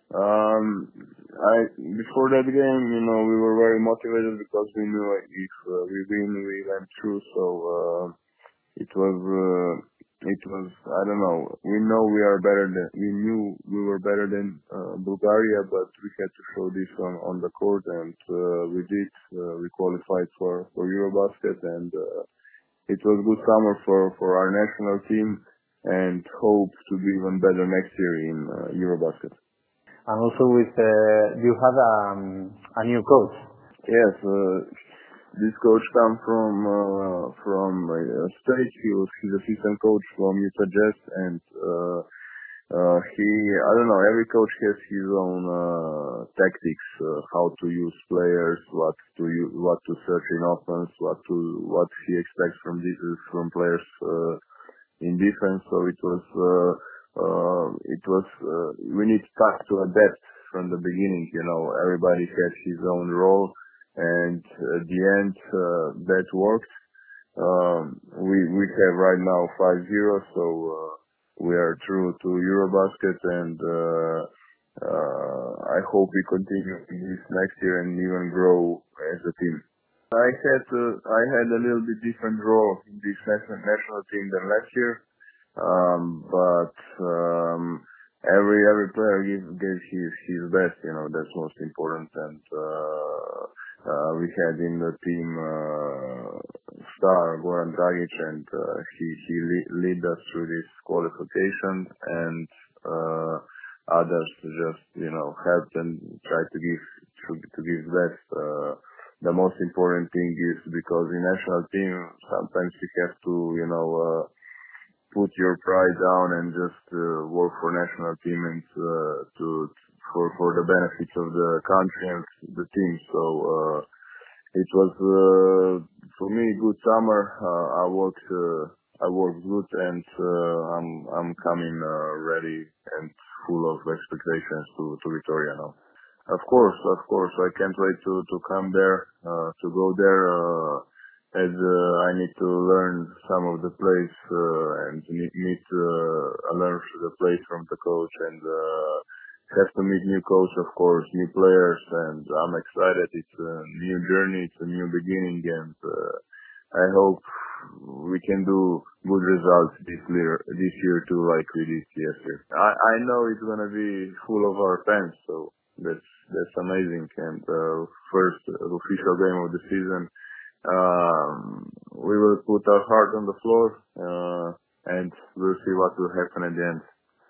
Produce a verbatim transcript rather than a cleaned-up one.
Um, I before that game, you know, we were very motivated because we knew like, if uh, we win, we went through. So uh, it was, uh, it was. I don't know. We know we are better than. We knew we were better than uh, Bulgaria, but we had to show this on on the court, and uh, we did. Uh, we qualified for for Eurobasket, and uh, it was good summer for for our national team, and hope to be even better next year in uh, Eurobasket. And also with, uh, you have um, a new coach. Yes, uh, this coach come from uh, from uh, state. He was he's assistant coach from Utah Jazz, and uh, uh, he I don't know. Every coach has his own uh, tactics, uh, how to use players, what to use, what to search in offense, what to what he expects from this from players. Uh, in defense, so it was uh, uh, it was uh, we need to start to adapt from the beginning. You know, everybody has his own role, and at the end uh, that worked. Um, we we have right now five zero, so uh, we are through to Eurobasket, and uh, uh, I hope we continue this next year and even grow as a team. I had uh, I had a little bit different role in this national national team than last year. Um, but um, every every player gave gave his his best. You know, that's most important. And uh, uh, we had in the team uh, star Goran Dragic, and uh, he he lead, lead us through this qualification, and uh, others just you know helped and tried to give to, to give best. Uh, the most important thing is because in national team sometimes you have to you know. Uh, put your pride down and just uh, work for national team and uh, to for for the benefits of the country and the team. So uh, it was uh, for me good summer. Uh, I worked uh, I worked good, and uh, I'm I'm coming uh, ready and full of expectations to to Victoria now. Of course, of course. I can't wait to to come there, uh, to go there, uh, as uh, I need to learn some of the plays uh, and meet, meet uh, learn the plays from the coach, and uh, have to meet new coach, of course, new players, and I'm excited. It's a new journey, it's a new beginning, and uh, I hope we can do good results this year, this year too, like we did yesterday. I I know it's gonna be full of our fans, so. That's that's amazing, and uh, first official game of the season. Um, we will put our heart on the floor, uh, and we'll see what will happen at the end.